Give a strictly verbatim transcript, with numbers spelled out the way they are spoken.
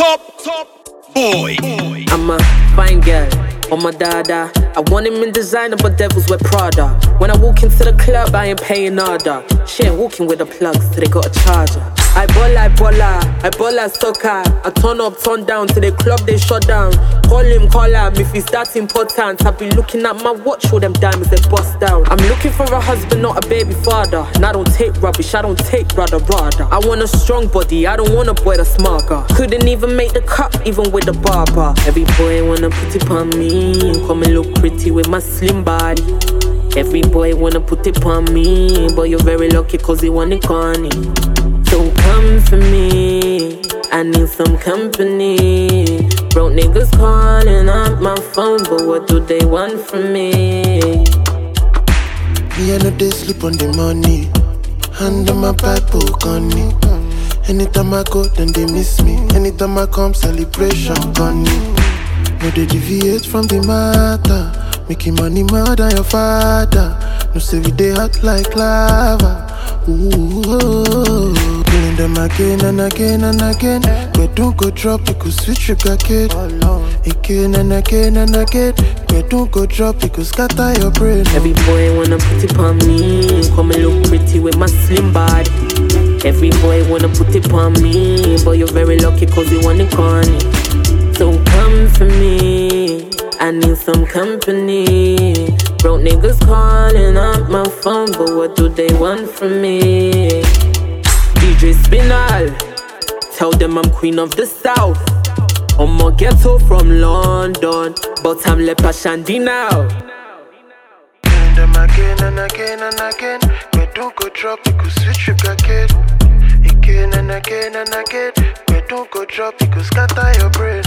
top, top boy. I'm a fine girl, on my dada. I want him in designer, but devils wear Prada. When I walk into the club, I ain't paying nada. She ain't walking with the plugs, so they got a charger. I ball, I bolla, I ball like soccer. I turn up, turn down, to the club they shut down. Call him, call him, if he's that important. I be looking at my watch, all them diamonds they bust down. I'm looking for a husband, not a baby father. And I don't take rubbish, I don't take rudder rudder. I want a strong body, I don't want a boy that's smarter. Couldn't even make the cut, even with the barber. Every boy wanna put it on me, come and look pretty with my slim body. Every boy wanna put it on me, but you're very lucky cause you want it corny. So come for me, I need some company. Broke niggas calling up my phone, but what do they want from me? Me I know they sleep on the money, hand on my Bible gunny. Anytime I go, then they miss me. Anytime I come, celebration gunny. No they deviate from the matter, making money more than your father. No say we they hot like lava. Ooh, killing them again and again and again. But don't go drop, you could switch your bracket. Again and again and again. But don't go drop, you could scatter your brain. Every boy wanna put it on me, come and look pretty with my slim body. Every boy wanna put it on me, but you're very lucky cause you want it corny. So come for me, I need some company. Broke niggas calling up my phone, but what do they want from me? D J Spinal, tell them I'm queen of the south. I'm a ghetto from London, but I'm Lepa Shandy now. Killing them again and again and again. But don't go drop, you could switch your bracket. Again and again and again. But don't go drop, you could scatter your brain.